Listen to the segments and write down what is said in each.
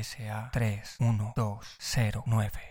SA 31209.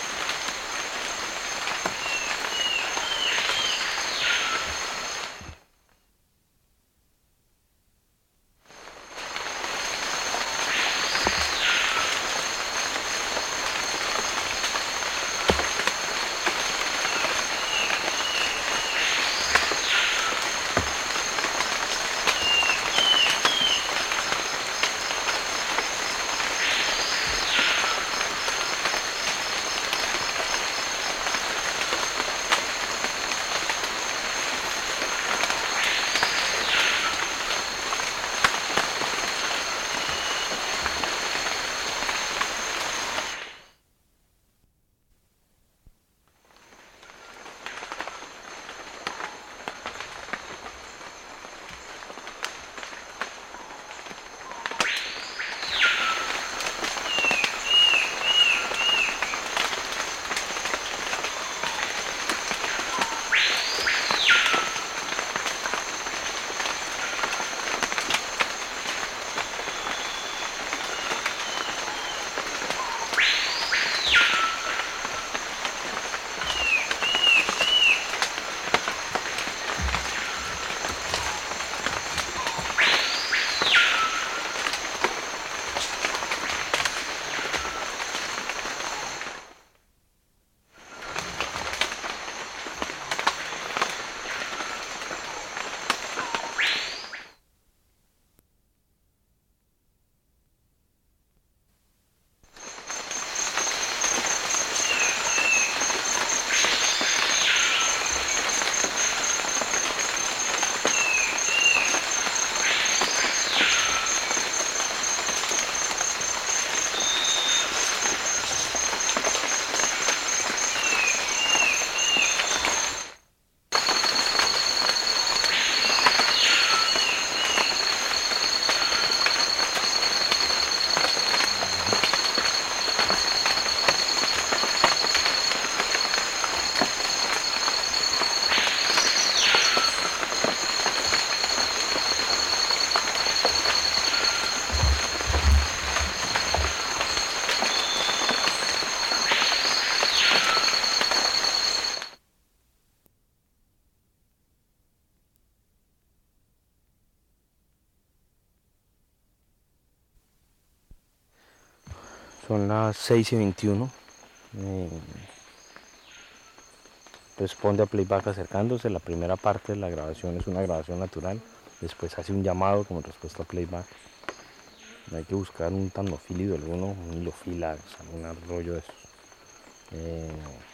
Son las 6:21. Responde a playback acercándose. La primera parte de la grabación es una grabación natural. Después hace un llamado como respuesta a playback. Hay que buscar un tandofílido alguno, un hilofila, un arroyo de esos.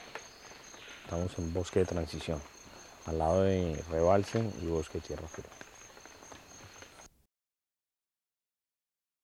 Estamos en bosque de transición, al lado de Rebalsen y bosque de tierra firme.